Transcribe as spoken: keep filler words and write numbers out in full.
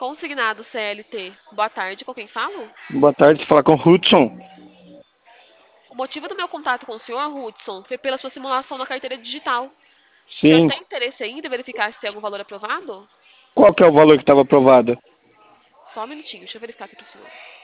Consignado C L T. Boa tarde, com quem falo? Boa tarde, fala com o Hudson. O motivo do meu contato com o senhor, Hudson, foi pela sua simulação na carteira digital. O senhor Sim. tem interesse ainda em verificar se tem algum valor aprovado? Qual que é o valor que estava aprovado? Só um minutinho, deixa eu verificar aqui pro senhor.